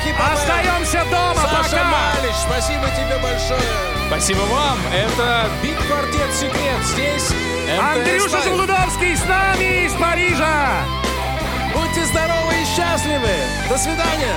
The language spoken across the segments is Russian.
Успехи, Павел! Остаемся дома, Саша пока! Малич, спасибо тебе большое! Спасибо вам. Это Биг Квартет Секрет. Здесь МТС Андрюша Лайв. Желудовский с нами из Парижа! Будьте здоровы и счастливы! До свидания!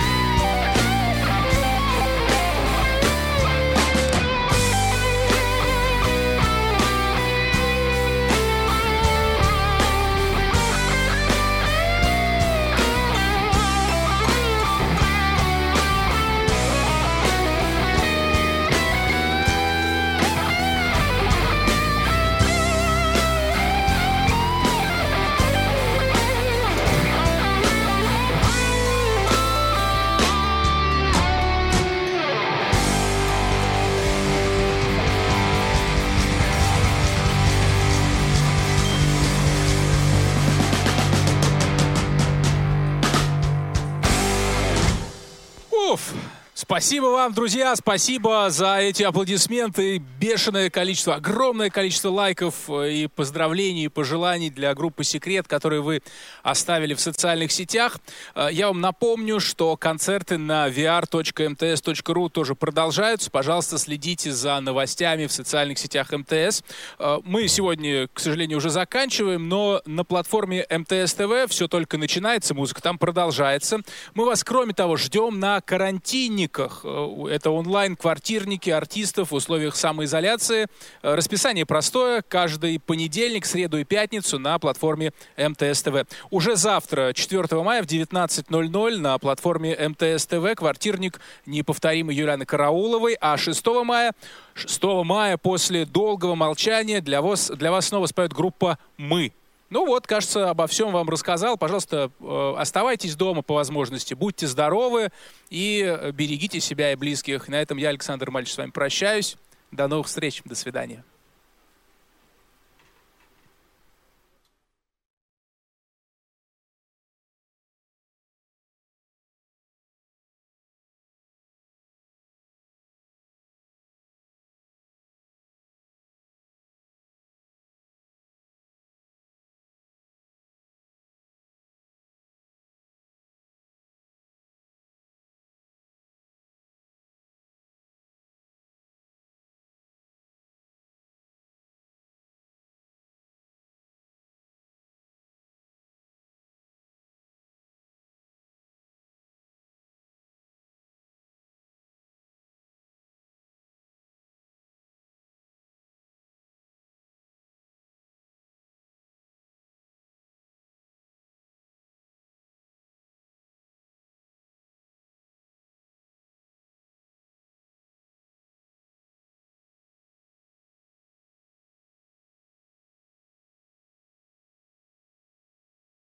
Уф. Спасибо вам, друзья, спасибо за эти аплодисменты, бешеное количество, огромное количество лайков и поздравлений, и пожеланий для группы «Секрет», которые вы оставили в социальных сетях. Я вам напомню, что концерты на vr.mts.ru тоже продолжаются. Пожалуйста, следите за новостями в социальных сетях МТС. Мы сегодня, к сожалению, уже заканчиваем, но на платформе МТС ТВ все только начинается, музыка там продолжается. Мы вас, кроме того, ждем на карантине. Это онлайн-квартирники артистов в условиях самоизоляции. Расписание простое. Каждый понедельник, среду и пятницу на платформе МТС ТВ. Уже завтра, 4 мая в 19:00 на платформе МТС ТВ квартирник неповторимой Юлианы Карауловой. А 6 мая после долгого молчания для вас снова споет группа «Мы». Ну вот, кажется, обо всем вам рассказал. Пожалуйста, оставайтесь дома по возможности, будьте здоровы и берегите себя и близких. На этом я, Александр Мальчик, с вами прощаюсь. До новых встреч. До свидания.